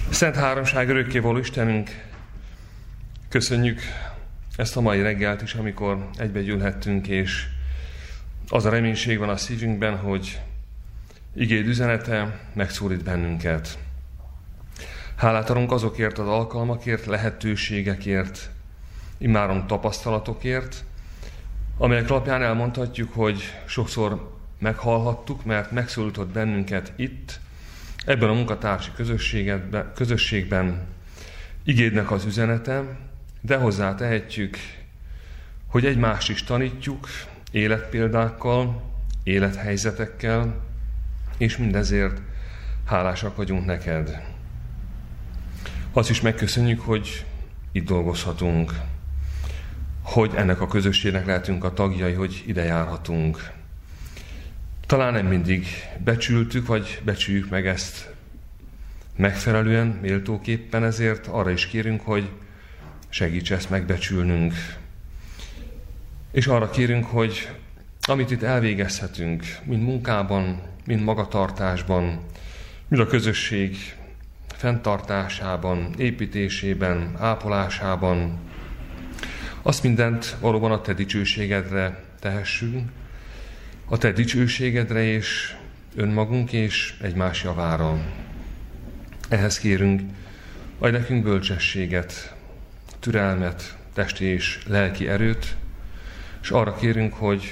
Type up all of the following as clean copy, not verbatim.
Szent Háromság, örökkévaló Istenünk, köszönjük ezt a mai reggelt is, amikor egybegyűlhettünk, és az a reménység van a szívünkben, hogy igéd üzenete megszólít bennünket. Hálát adunk azokért az alkalmakért, lehetőségekért, immáron tapasztalatokért, amelyek alapján elmondhatjuk, hogy sokszor meghallhattuk, mert megszólított bennünket itt, ebben a munkatársi közösségben igédnek az üzenete, de hozzá tehetjük, hogy egymást is tanítjuk életpéldákkal, élethelyzetekkel, és mindezért hálásak vagyunk neked. Azt is megköszönjük, hogy itt dolgozhatunk, hogy ennek a közösségnek lehetünk a tagjai, hogy ide járhatunk. Talán nem mindig becsültük, vagy becsüljük meg ezt megfelelően, méltóképpen, ezért arra is kérünk, hogy segíts ezt megbecsülnünk. És arra kérünk, hogy amit itt elvégezhetünk, mind munkában, mind magatartásban, mind a közösség fenntartásában, építésében, ápolásában, azt mindent valóban a te dicsőségedre tehessünk, a te dicsőségedre és önmagunk és egymás javára. Ehhez kérünk, adj nekünk bölcsességet, türelmet, testi és lelki erőt, és arra kérünk, hogy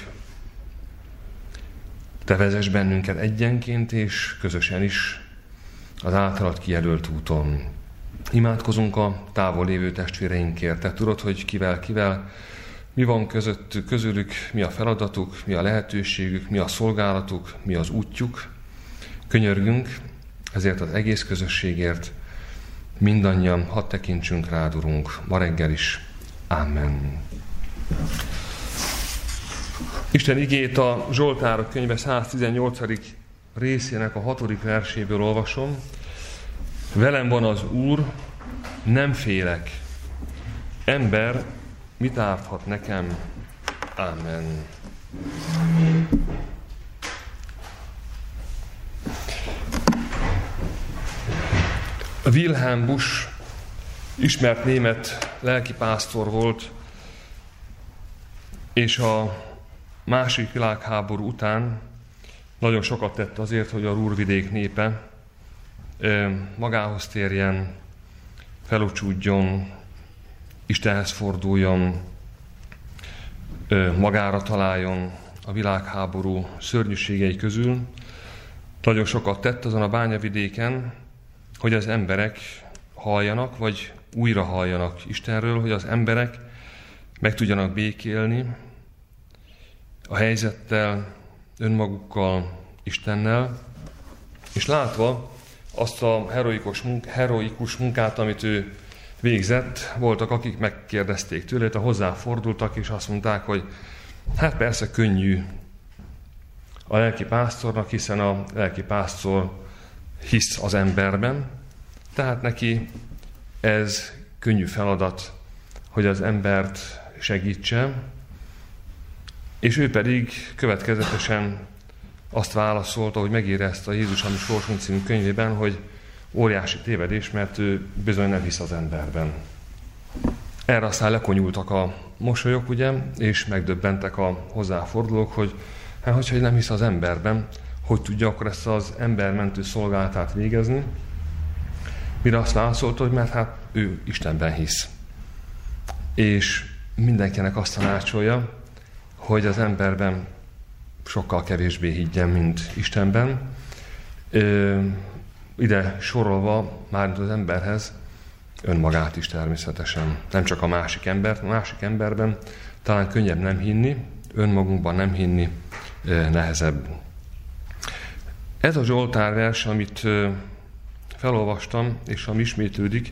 te vezess bennünket egyenként és közösen is az általad kijelölt úton. Imádkozunk a távol lévő testvéreinkért. Te tudod, hogy kivel, mi van közülük, mi a feladatuk, mi a lehetőségük, mi a szolgálatuk, mi az útjuk. Könyörgünk ezért az egész közösségért, mindannyian hadd tekintsünk rád, Urunk, ma reggel is. Amen. Isten igét a Zsoltárok könyve 118. részének a 6. verséből olvasom. Velem van az Úr, nem félek. Ember mit árthat nekem? Amen. Wilhelm Busch ismert német lelkipásztor volt, és a második világháború után nagyon sokat tett azért, hogy a Ruhrvidék népe magához térjen, felocsúdjon, Istenhez forduljon, magára találjon a világháború szörnyűségei közül. Nagyon sokat tett azon a bányavidéken, hogy az emberek halljanak, vagy újra halljanak Istenről, hogy az emberek meg tudjanak békélni a helyzettel, önmagukkal, Istennel, és látva azt a heroikus munkát, amit ő végzett, voltak, akik megkérdezték tőle, hozzáfordultak, és azt mondták, hogy hát persze könnyű a lelkipásztornak, hiszen a lelkipásztor hisz az emberben, tehát neki ez könnyű feladat, hogy az embert segítse, és ő pedig következetesen azt válaszolta, hogy megérezte a Jézus a mi sorsunk című könyvében, hogy óriási tévedés, mert ő bizony nem hisz az emberben. Erre aztán lekonyultak a mosolyok, ugye, és megdöbbentek a hozzáfordulók, hogy hát, hogyha nem hisz az emberben, hogy tudja akkor ezt az embermentő szolgálatát végezni? Mire azt válaszolta, hogy mert hát ő Istenben hisz. És mindenkinek azt tanácsolja, hogy az emberben sokkal kevésbé higgyen, mint Istenben. Ide sorolva már az emberhez önmagát is természetesen. Nem csak a másik embert, a másik emberben talán könnyebb nem hinni, önmagunkban nem hinni nehezebb. Ez a Zsoltár vers, amit felolvastam, és ami ismétlődik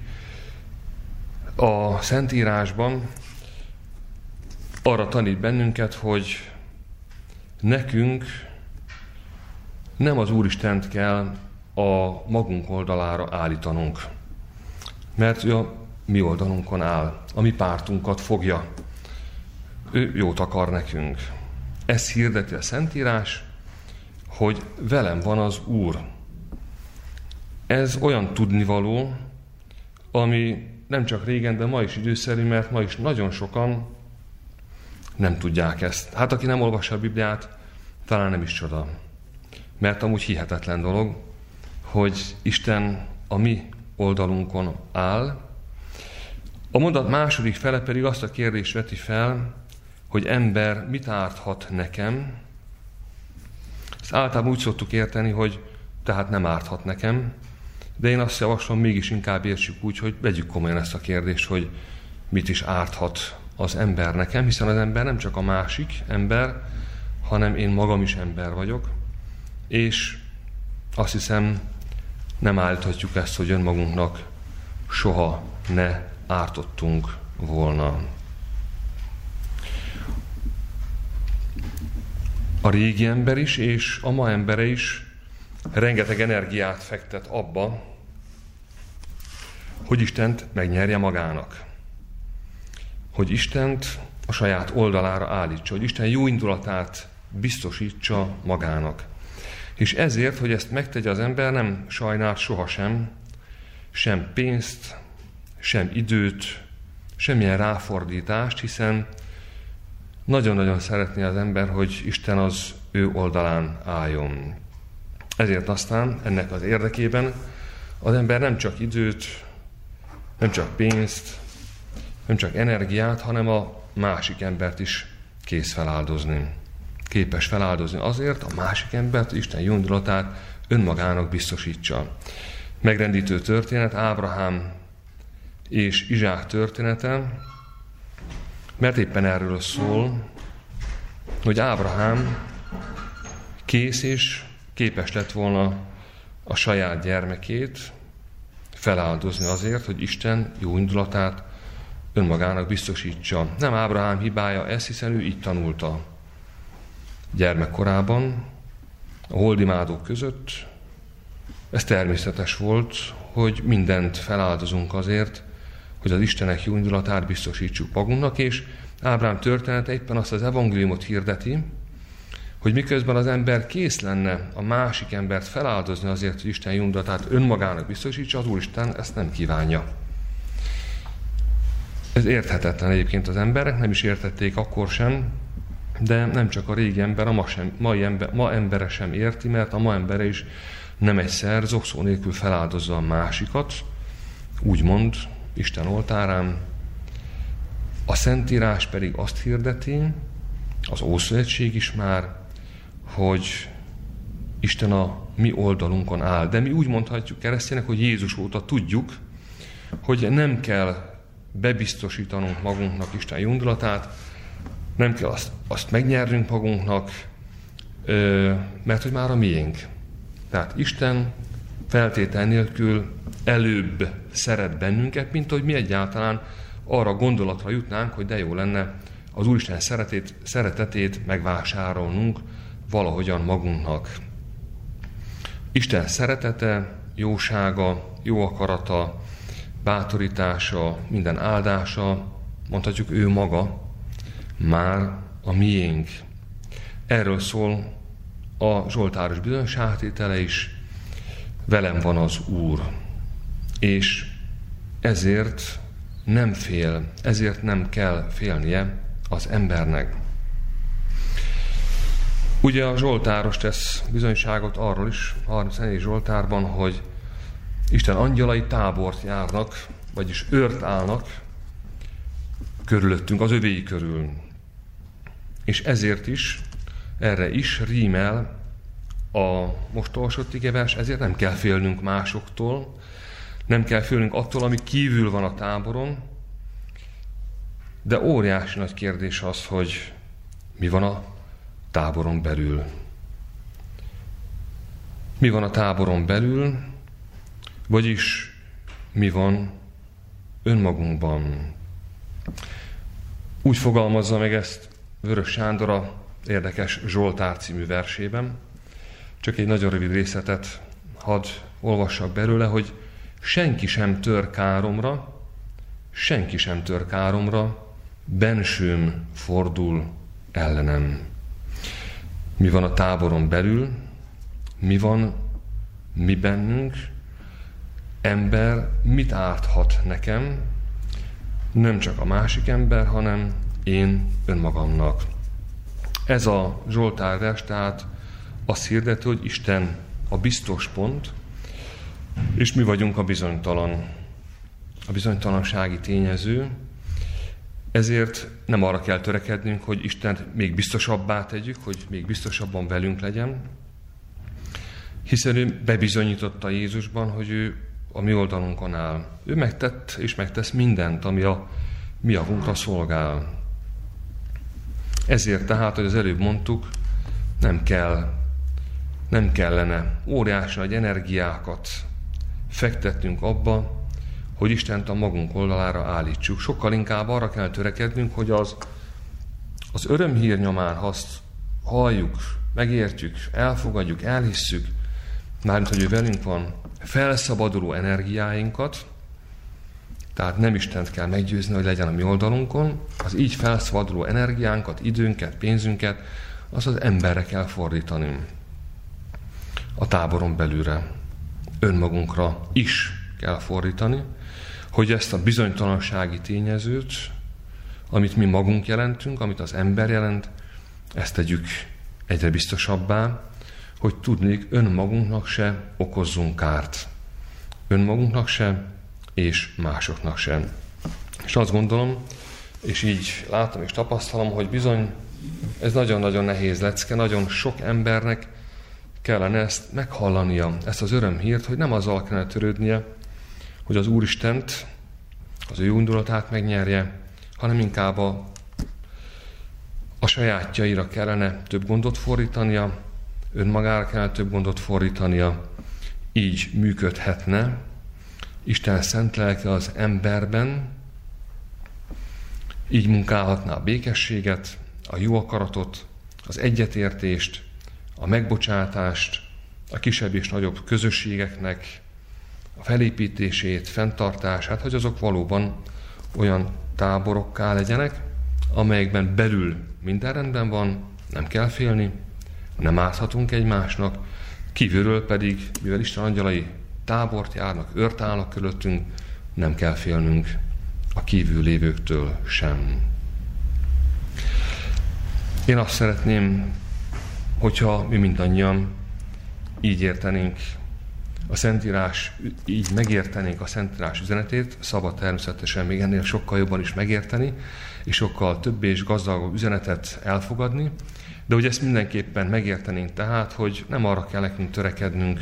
a Szentírásban, arra tanít bennünket, hogy nekünk nem az Úristent kell a magunk oldalára állítanunk, mert ő a mi oldalunkon áll, a mi pártunkat fogja. Ő jót akar nekünk. Ezt hirdeti a Szentírás, hogy velem van az Úr. Ez olyan tudnivaló, ami nem csak régen, de ma is időszerű, mert ma is nagyon sokan nem tudják ezt. Hát aki nem olvassa a Bibliát, talán nem is csoda. Mert amúgy hihetetlen dolog, hogy Isten a mi oldalunkon áll. A mondat második fele pedig azt a kérdést veti fel, hogy ember mit árthat nekem. Ezt általában úgy szoktuk érteni, hogy tehát nem árthat nekem, de én azt javaslom, mégis inkább értsük úgy, hogy vegyük komolyan ezt a kérdést, hogy mit is árthat az ember nekem, hiszen az ember nem csak a másik ember, hanem én magam is ember vagyok, és azt hiszem, nem állíthatjuk ezt, hogy önmagunknak soha ne ártottunk volna. A régi ember is, és a ma embere is rengeteg energiát fektet abba, hogy Istent megnyerje magának. Hogy Istent a saját oldalára állítsa, hogy Isten jó indulatát biztosítsa magának. És ezért, hogy ezt megtegye az ember, nem sajnált sohasem sem pénzt, sem időt, semmilyen ráfordítást, hiszen nagyon-nagyon szeretné az ember, hogy Isten az ő oldalán álljon. Ezért aztán ennek az érdekében az ember nem csak időt, nem csak pénzt, nem csak energiát, hanem a másik embert is kész feláldozni. Képes feláldozni azért a másik embert, Isten jó indulatát önmagának biztosítsa. Megrendítő történet Ábrahám és Izsák története, mert éppen erről szól, hogy Ábrahám kész és képes lett volna a saját gyermekét feláldozni azért, hogy Isten jó indulatát önmagának biztosítsa. Nem Ábrahám hibája ez, hiszen ő így tanulta gyermekkorában, a holdimádók között. Ez természetes volt, hogy mindent feláldozunk azért, hogy az Istenek jó indulatát biztosítsuk magunknak, és Ábrahám története éppen azt az evangéliumot hirdeti, hogy miközben az ember kész lenne a másik embert feláldozni azért, hogy Isten jó indulatát önmagának biztosítsa, az Úristen ezt nem kívánja. Ez érthetetlen egyébként az emberek, nem is értették akkor sem, de nem csak a régi ember, ma embere sem érti, mert a ma embere is nem egyszer zokszó nélkül feláldozza a másikat, úgymond Isten oltárán. A Szentírás pedig azt hirdeti, az Ószövetség is már, hogy Isten a mi oldalunkon áll. De mi úgy mondhatjuk keresztények, hogy Jézus óta tudjuk, hogy nem kell bebiztosítanunk magunknak Isten jó indulatát, nem kell azt megnyernünk magunknak, mert hogy már a miénk. Tehát Isten feltétel nélkül előbb szeret bennünket, mint hogy mi egyáltalán arra gondolatra jutnánk, hogy de jó lenne az Úristen szeretetét megvásárolnunk valahogyan magunknak. Isten szeretete, jósága, jó akarata, bátorítása, minden áldása, mondhatjuk ő maga, már a miénk. Erről szól a zsoltáros bizonyságtétele is, velem van az Úr. És ezért nem fél, ezért nem kell félnie az embernek. Ugye a zsoltáros tesz bizonyságot arról is, a 34. zsoltárban, hogy Isten angyalai tábort járnak, vagyis őrt állnak körülöttünk, az övéi körül. És ezért is, erre is rímel a most olvasott igevers, ezért nem kell félnünk másoktól, nem kell félnünk attól, ami kívül van a táboron, de óriási nagy kérdés az, hogy mi van a táboron belül. Mi van a táboron belül, vagyis mi van önmagunkban. Úgy fogalmazza meg ezt Vörös Sándor a érdekes Zsoltár című versében. Csak egy nagyon rövid részletet hadd olvassak belőle, hogy senki sem tör káromra, bensőm fordul ellenem. Mi van a táboron belül, mi van mi bennünk, ember mit árthat nekem, nem csak a másik ember, hanem én önmagamnak. Ez a Zsoltárvers tehát azt hirdeti, hogy Isten a biztos pont, és mi vagyunk a bizonytalansági tényező, ezért nem arra kell törekednünk, hogy Istent még biztosabbá tegyük, hogy még biztosabban velünk legyen, hiszen ő bebizonyította Jézusban, hogy ő a mi oldalunkon áll. Ő megtett és megtesz mindent, ami a mi javunkra szolgál. Ezért tehát, hogy az előbb mondtuk, nem kellene óriási nagy energiákat fektetnünk abba, hogy Istent a magunk oldalára állítsuk. Sokkal inkább arra kell törekednünk, hogy az örömhír nyomán, ha azt halljuk, megértjük, elfogadjuk, elhisszük, mármint, hogy ő velünk van, felszabaduló energiáinkat, tehát nem Istent kell meggyőzni, hogy legyen a mi oldalunkon, az így felszabaduló energiánkat, időnket, pénzünket, az emberre kell fordítani. A táboron belülre, önmagunkra is kell fordítani, hogy ezt a bizonytalansági tényezőt, amit mi magunk jelentünk, amit az ember jelent, ezt tegyük egyre biztosabbá, hogy tudnék, önmagunknak se okozzunk kárt. Önmagunknak se, és másoknak sem. És azt gondolom, és így látom és tapasztalom, hogy bizony ez nagyon-nagyon nehéz lecke, nagyon sok embernek kellene ezt meghallania, ezt az örömhírt, hogy nem azzal kellene törődnie, hogy az Úristent, az ő indulatát megnyerje, hanem inkább a sajátjaira kellene több gondot fordítania, önmagára kellene több gondot fordítania, így működhetne Isten szent lelke az emberben, így munkálhatná a békességet, a jó akaratot, az egyetértést, a megbocsátást, a kisebb és nagyobb közösségeknek a felépítését, fenntartását, hogy azok valóban olyan táborokká legyenek, amelyekben belül minden rendben van, nem kell félni, nem árthatunk egymásnak, kívülről pedig, mivel Isten angyalai tábort járnak, őrt állnak körülöttünk, nem kell félnünk a kívül lévőktől sem. Én azt szeretném, hogyha mi mindannyian így értenénk a Szentírás, így megértenénk a Szentírás üzenetét, szabad természetesen még ennél sokkal jobban is megérteni, és sokkal több és gazdagabb üzenetet elfogadni, de hogy ezt mindenképpen megértenénk tehát, hogy nem arra kell nekünk törekednünk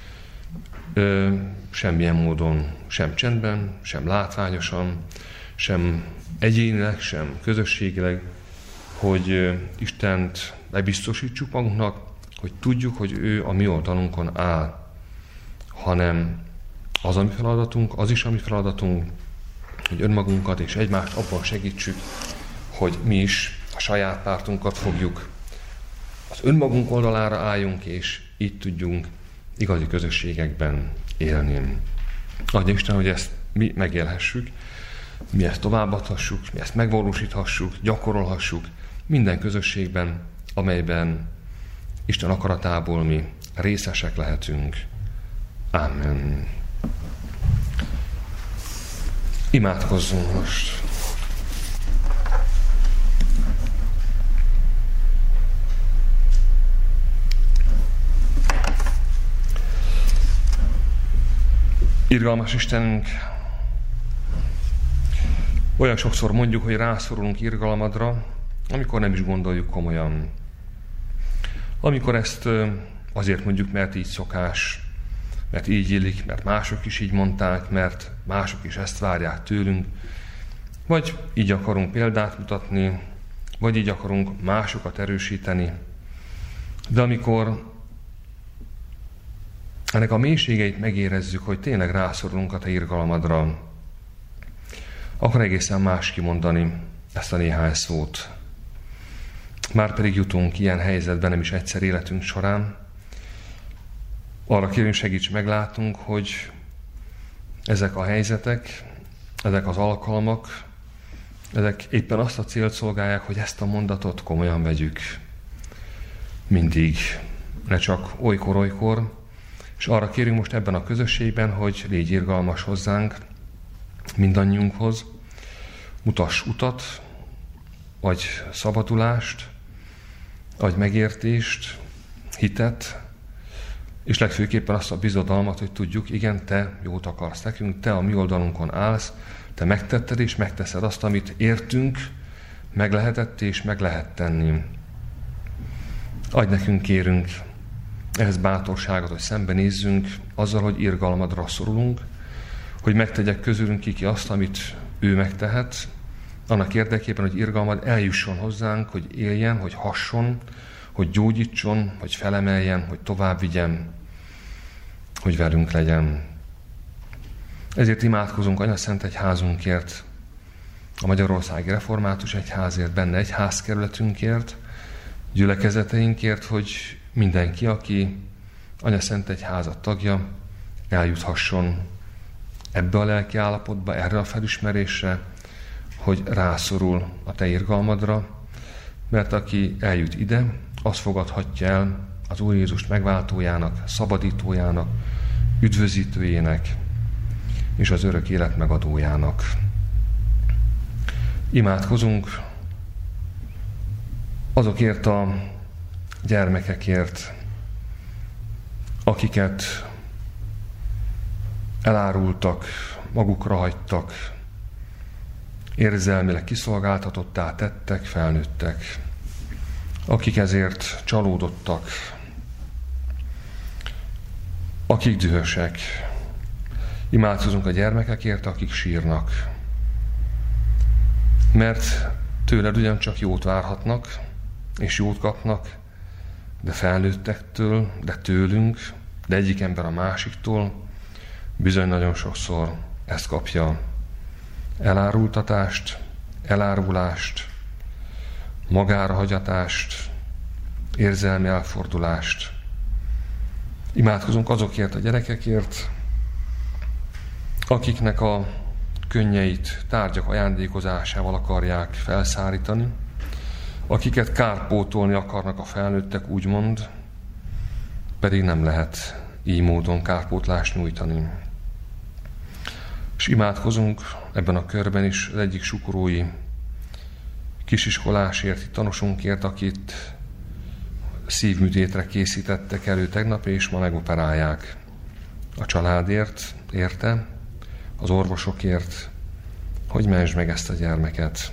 semmilyen módon, sem csendben, sem látványosan, sem egyénileg, sem közösségileg, hogy Istent bebiztosítsuk magunknak, hogy tudjuk, hogy ő a mi oldalunkon áll, hanem az a mi feladatunk, az is a mi feladatunk, hogy önmagunkat és egymást abban segítsük, hogy mi is a saját pártunkat fogjuk, az önmagunk oldalára álljunk, és így tudjunk igazi közösségekben élni. Adja Isten, hogy ezt mi megélhessük, mi ezt továbbadhassuk, mi ezt megvalósíthassuk, gyakorolhassuk minden közösségben, amelyben Isten akaratából mi részesek lehetünk. Amen. Imádkozzunk most. Irgalmas Istenünk, olyan sokszor mondjuk, hogy rászorulunk irgalmadra, amikor nem is gondoljuk komolyan. Amikor ezt azért mondjuk, mert így szokás, mert így illik, mert mások is így mondták, mert mások is ezt várják tőlünk, vagy így akarunk példát mutatni, vagy így akarunk másokat erősíteni. De amikor ennek a mélységeit megérezzük, hogy tényleg rászorulunk a te irgalmadra, akkor egészen más kimondani ezt a néhány szót. Márpedig jutunk ilyen helyzetben nem is egyszer életünk során. Arra kérünk, segíts meglátunk, hogy ezek a helyzetek, ezek az alkalmak, ezek éppen azt a célt szolgálják, hogy ezt a mondatot komolyan vegyük. Mindig, ne csak olykor-olykor, És arra kérünk most ebben a közösségben, hogy légy irgalmas hozzánk, mindannyiunkhoz, mutass utat, adj szabadulást, adj megértést, hitet, és legfőképpen azt a bizodalmat, hogy tudjuk, igen, te jót akarsz nekünk, te a mi oldalunkon állsz, te megtetted és megteszed azt, amit értünk, meg lehetett és meg lehet tenni. Adj nekünk, kérünk, ehhez bátorságot, hogy szembenézzünk azzal, hogy irgalmadra szorulunk, hogy megtegyek közülünk ki azt, amit ő megtehet, annak érdekében, hogy irgalmad eljusson hozzánk, hogy éljen, hogy hasson, hogy gyógyítson, hogy felemeljen, hogy tovább vigyen, hogy velünk legyen. Ezért imádkozunk Anyaszent Egyházunkért, a Magyarországi Református Egyházért, benne egyházkerületünkért, gyülekezeteinkért, hogy mindenki, aki Anyaszent Egyháza tagja, eljuthasson ebbe a lelki állapotba, erre a felismerésre, hogy rászorul a te irgalmadra, mert aki eljut ide, az fogadhatja el az Úr Jézust megváltójának, szabadítójának, üdvözítőjének és az örök élet megadójának. Imádkozunk azokért a gyermekekért, akiket elárultak, magukra hagytak, érzelmileg kiszolgáltatottá tettek, felnőttek, akik ezért csalódottak, akik dühösek. Imádkozunk a gyermekekért, akik sírnak, mert tőled ugyancsak jót várhatnak, és jót kapnak, de felnőttektől, de tőlünk, de egyik ember a másiktól bizony nagyon sokszor ezt kapja. Elárultatást, elárulást, magára hagyatást, érzelmi elfordulást. Imádkozunk azokért a gyerekekért, akiknek a könnyeit tárgyak ajándékozásával akarják felszárítani, akiket kárpótolni akarnak a felnőttek, úgymond, pedig nem lehet így módon kárpótlást nyújtani. És imádkozunk ebben a körben is az egyik sukorói kisiskolásért, tanosunkért, akit szívműtétre készítettek elő tegnap, és ma megoperálják. A családért, érte, az orvosokért, hogy mentsd meg ezt a gyermeket.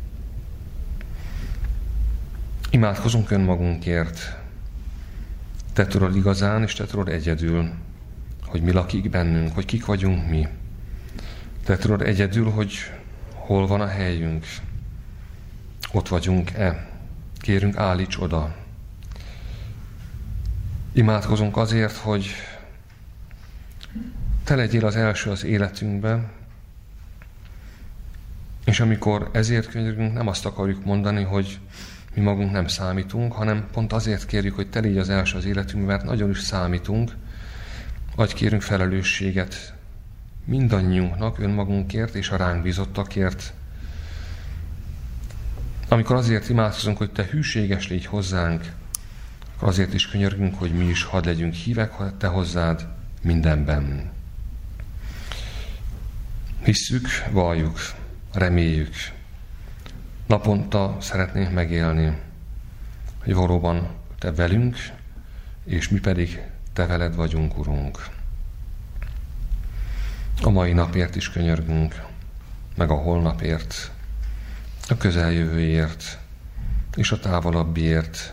Imádkozunk önmagunkért. Te tudod igazán, és te tudod egyedül, hogy mi lakik bennünk, hogy kik vagyunk mi. Te tudod egyedül, hogy hol van a helyünk. Ott vagyunk-e? Kérünk, állíts oda. Imádkozunk azért, hogy te legyél az első az életünkben, és amikor ezért könyörgünk, nem azt akarjuk mondani, hogy mi magunk nem számítunk, hanem pont azért kérjük, hogy te légy az első az életünkben, mert nagyon is számítunk, vagy kérünk felelősséget mindannyiunknak, önmagunkért és a ránk bízottakért. Amikor azért imádkozunk, hogy te hűséges légy hozzánk, akkor azért is könyörgünk, hogy mi is hadd legyünk hívek te hozzád mindenben. Hisszük, valljuk, reméljük. Naponta szeretnénk megélni, hogy valóban te velünk, és mi pedig te veled vagyunk, Urunk. A mai napért is könyörgünk, meg a holnapért, a közeljövőért és a távolabbiért.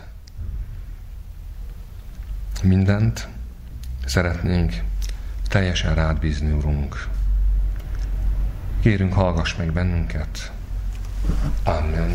Mindent szeretnénk teljesen rád bízni, Urunk. Kérünk, hallgass meg bennünket. Amen.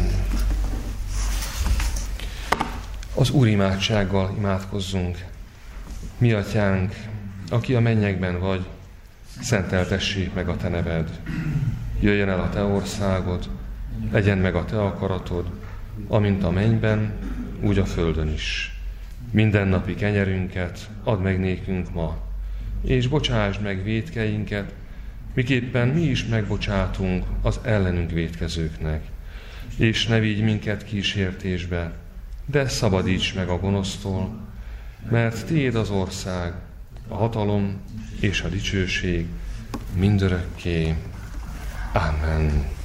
Az Úr imádsággal imádkozzunk. Mi Atyánk, aki a mennyekben vagy, szenteltessék meg a te neved. Jöjjön el a te országod, legyen meg a te akaratod, amint a mennyben, úgy a földön is. Mindennapi kenyerünket add meg nékünk ma, és bocsásd meg vétkeinket, miképpen mi is megbocsátunk az ellenünk vétkezőknek. És ne vigy minket kísértésbe, de szabadíts meg a gonosztól, mert tiéd az ország, a hatalom és a dicsőség mindörökké. Amen.